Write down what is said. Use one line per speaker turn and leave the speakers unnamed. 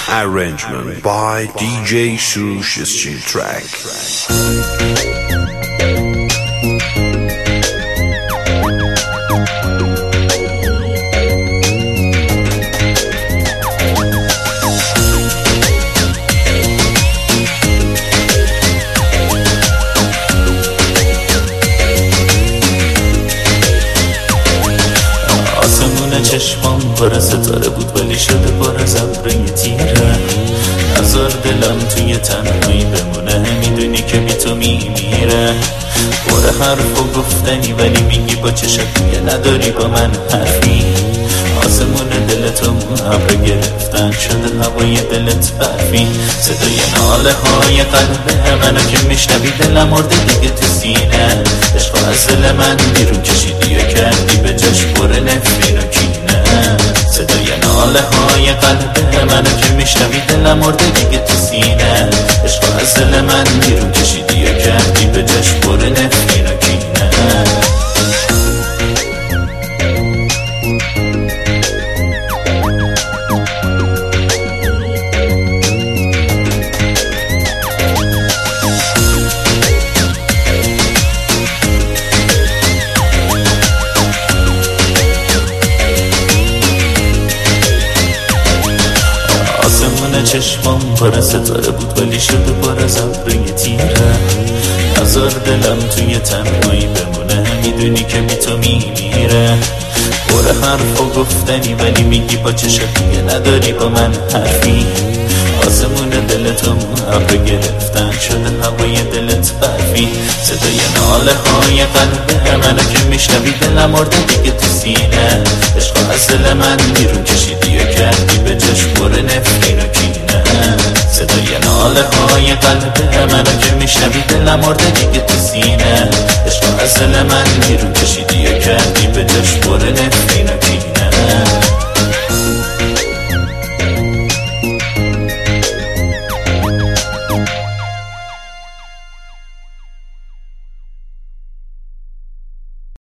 Arrangement by DJ Sush Steel Track.
چشمام پر ستاره بود ولی شده پر از ابر تیره. نذار دلم توی تنهایی بمونه، میدونی که بی تو میمیره. پر حرف و گفتنی ولی میگی با چشم دیگه نداری با من حرفی. آسمون دلتو ابر گرفتن شده هوای دلت برفی. صدای ناله های قلب منو که میشنوی دلم مرده دیگه تو سینه. عشق از دل من بیرون کشیدی و کردی به جاش پر نفرین و کینه. صدای ناله های قلب منو که میشنوی دلم مرده دیگه تو سینه. عشق از دل من بیرون کشیدی و کردی به جاش پر نفرین و کینه. چشمام پر ستاره بود ولی شده پر از ابر تیره. نذار دلم توی تنهایی بمونه، میدونی که بی تو میمیره. پر حرف و گفتنی ولی میگی با چشم دیگه نداری با من حرفی. آسمون دلتو ابر گرفتن شده هوای دلت برفی. صدای ناله های قلب منو که میشنوی دلم مرده دیگه تو سینه. عشق از دل من بیرون کشیدی و کردی به جاش پر نفرین و کینه. صدای ناله های قلب منو که میشنوی دلم مرده دیگه تو سینه. عشق از دل من بیرون کشیدی و کردی به جاش پر نفرین و کینه.